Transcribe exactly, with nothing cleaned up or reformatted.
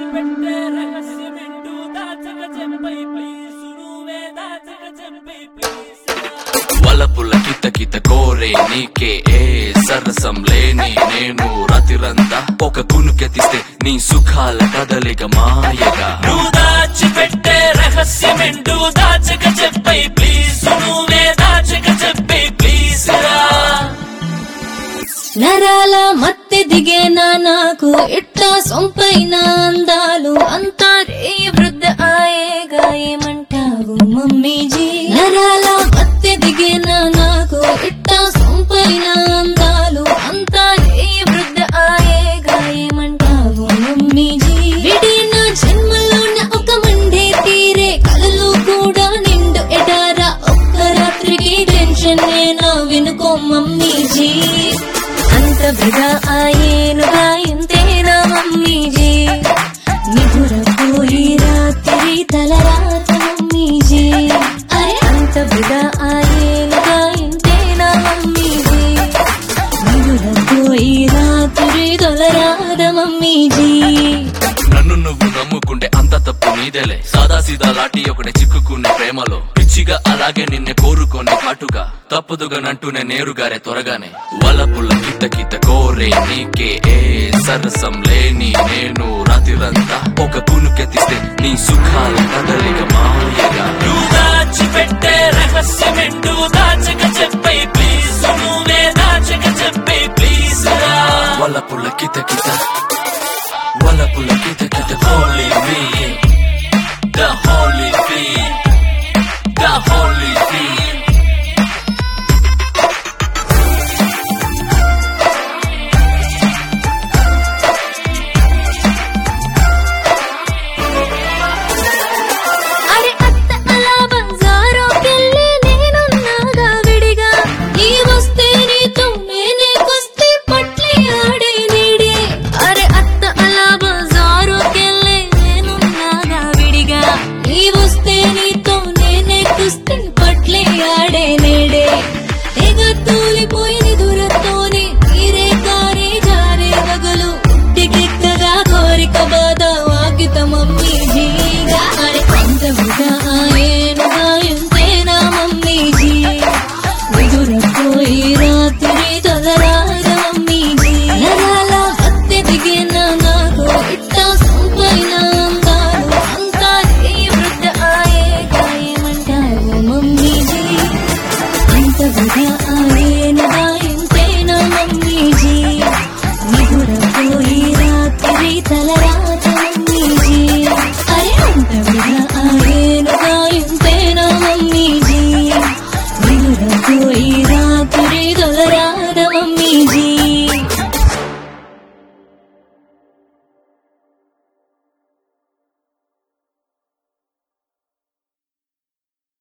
దాచిపెట్టే రహస్యమేంటో దాచక Chennai please నువ్వే దాచక Chennai please వలపుల కిత కిత కోరే నీకే ఏ సరసం లేని నేను రాతిరంతా ఒక కునుకెతిస్తే నీ సుఖాల కదలిక మాయగా నువ్వు దాచిపెట్టే రహస్యమేంటో దాచక చెప్పై ప్లీజ్ నువ్వే దాచక చెప్పై ప్లీజ్ నరాల మత్తె దిగేనా నాకు ఇట్లా సొంపైన అందాలు అంతా రే వృద్ధ ఆయేగా ఏమంటావు మమ్మీజీ నరాల మత్తె దిగేనా నాకు ఇట్లా సొంపైన అందాలు అంతా రే వృద్ధ ఆయేగా ఏమంటావు మమ్మీజీ విడిన జన్మలోన ఒక మండే తీరే కలలు కూడా నిండు ఎడారా ఒక్క రాత్రికి టెన్షన్ నేనా వినుకో మమ్మీజీ అంత బిగా ఆయేనుగా ఇంతేనా మమ్మీజీ నిదురపోయి రాత్రి తలరాత మమ్మీజీ అరే అంత బిగా ఆయేనుగా ఇంతేనా మమ్మీజీ నిదురపోయి రాత్రి తలరాత మమ్మీజీ నన్ను నువ్వు నమ్ముకుంటే అంత తప్పు నీదేలే సాదా సీదా లాటి ఒకటి చిక్కుకునే ప్రేమలో పిచ్చిగా అలాగే నిన్నే కోరుకోనే కాటుగా తప్పుదుగా నంటూనే నేరుగారే త్వరగానే వలపుల కిత కిత కోరే నీకే ఏ సరసం లేని నేను రాతిరంతా ఒక కునుకెతిస్తే నీ సుఖాల కదలిక మాయగా నువ్వు దాచిపెట్టే రహస్యమేంటో దాచక చెప్పై ప్లీజ్ నువ్వే దాచక చెప్పై ప్లీజ్ వలపుల కిత కిత వలపుల కిత కిత holy feel the holy feel the holy feel అరే అత్త అలా బంజారోకెళ్ళి నేనున్నాగా విడిగా ఈ వస్తే నీతో నేనే కుస్తీ పట్లి ఆడే నీడే అరే అత్త అలా బంజారోకెళ్ళి నేనున్నాగా విడిగా ఈ వస్తే నీతో నేనే కుస్తీ పట్లి ఆడే నీడే తెగ తూలిపోయి దూరతోనే తీరే కారే జారే వగలు ఉట్టికెక్కగా కోరిక బాధ వాకిత మమ్మీజీగా అరే అంత బిగా ఆయేనుగా ఇంతేనా మమ్మీజీ నిదురపోయి రాత్రి తలరాత మమ్మీజీ నరాల మత్తె దిగిన నాకు ఇట్టా సొంపైన అందాలు అంతా రే వృద్ధ ఆయేగా ఏమంటావు మమ్మీజీ అంత బిగా ఆయేనుగా ఇంతేనా మమ్మీజీ నిదురపోయి రాత్రి తలరాత మమ్మీజీ